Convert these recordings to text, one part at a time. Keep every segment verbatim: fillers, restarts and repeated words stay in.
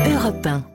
Europe un.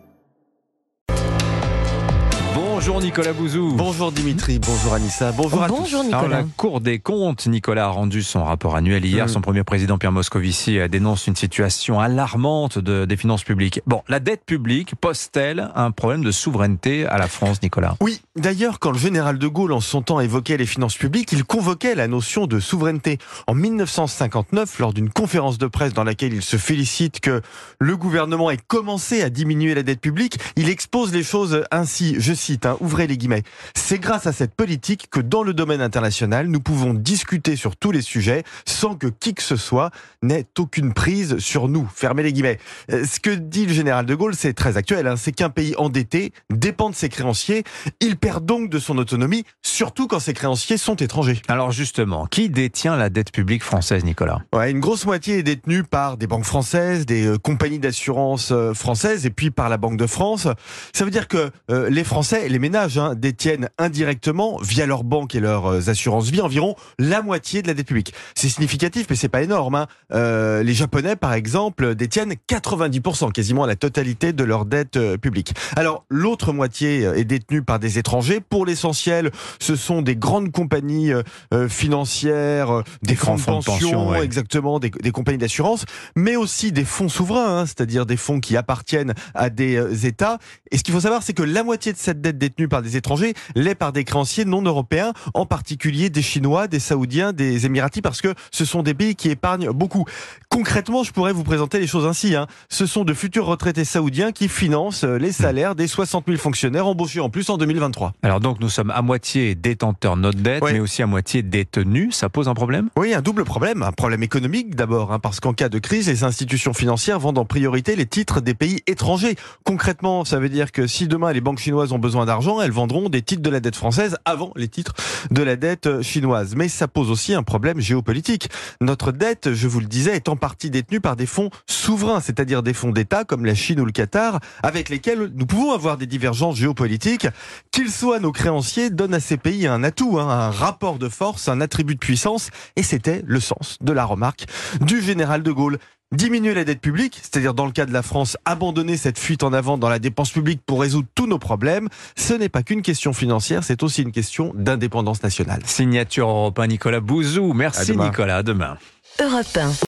Bonjour Nicolas Bouzou. Bonjour Dimitri, bonjour Anissa, bonjour à tous. Bonjour Nicolas. Alors, la Cour des comptes, Nicolas, a rendu son rapport annuel hier. Mmh. Son premier président, Pierre Moscovici, dénonce une situation alarmante de, des finances publiques. Bon, la dette publique pose-t-elle un problème de souveraineté à la France, Nicolas ? Oui, d'ailleurs, quand le général de Gaulle, en son temps, évoquait les finances publiques, il convoquait la notion de souveraineté. En mille neuf cent cinquante-neuf, lors d'une conférence de presse dans laquelle il se félicite que le gouvernement ait commencé à diminuer la dette publique, il expose les choses ainsi, je cite, hein, ouvrez les guillemets. C'est grâce à cette politique que dans le domaine international, nous pouvons discuter sur tous les sujets sans que qui que ce soit n'ait aucune prise sur nous. Fermez les guillemets. Ce que dit le général de Gaulle, c'est très actuel. Hein, c'est qu'un pays endetté dépend de ses créanciers. Il perd donc de son autonomie, surtout quand ses créanciers sont étrangers. Alors justement, qui détient la dette publique française, Nicolas ? Ouais, une grosse moitié est détenue par des banques françaises, des euh, compagnies d'assurance euh, françaises et puis par la Banque de France. Ça veut dire que euh, les Français, les ménages, hein, détiennent indirectement, via leurs banques et leurs euh, assurances vie, environ la moitié de la dette publique. C'est significatif, mais c'est pas énorme. Hein. Euh, les Japonais, par exemple, détiennent quatre-vingt-dix pour cent, quasiment la totalité de leur dette euh, publique. Alors, l'autre moitié est détenue par des étrangers. Pour l'essentiel, ce sont des grandes compagnies euh, financières, euh, des, des fonds de pension, pension ouais. exactement, des, des compagnies d'assurance, mais aussi des fonds souverains, hein, c'est-à-dire des fonds qui appartiennent à des euh, États. Et ce qu'il faut savoir, c'est que la moitié de cette dette détenue par des étrangers l'est par des créanciers non européens, en particulier des Chinois, des Saoudiens, des Émiratis, parce que ce sont des pays qui épargnent beaucoup. Concrètement, je pourrais vous présenter les choses ainsi. Hein. Ce sont de futurs retraités saoudiens qui financent les salaires des soixante mille fonctionnaires embauchés en plus en deux mille vingt-trois. Alors donc nous sommes à moitié détenteurs de notre dette, oui. mais aussi à moitié détenus. Ça pose un problème ? Oui, un double problème. Un problème économique d'abord, hein, parce qu'en cas de crise, les institutions financières vendent en priorité les titres des pays étrangers. Concrètement, ça veut dire que si demain les banques chinoises ont besoin d'argent, elles vendront des titres de la dette française avant les titres de la dette chinoise. Mais ça pose aussi un problème géopolitique. Notre dette, je vous le disais, est en partie détenue par des fonds souverains, c'est-à-dire des fonds d'État comme la Chine ou le Qatar, avec lesquels nous pouvons avoir des divergences géopolitiques. Qu'ils soient nos créanciers, donnent à ces pays un atout, hein, un rapport de force, un attribut de puissance. Et c'était le sens de la remarque du général de Gaulle. Diminuer la dette publique, c'est-à-dire dans le cas de la France, abandonner cette fuite en avant dans la dépense publique pour résoudre tous nos problèmes, ce n'est pas qu'une question financière, c'est aussi une question d'indépendance nationale. Signature Europe un, Nicolas Bouzou. Merci à Nicolas, à demain. Europe un.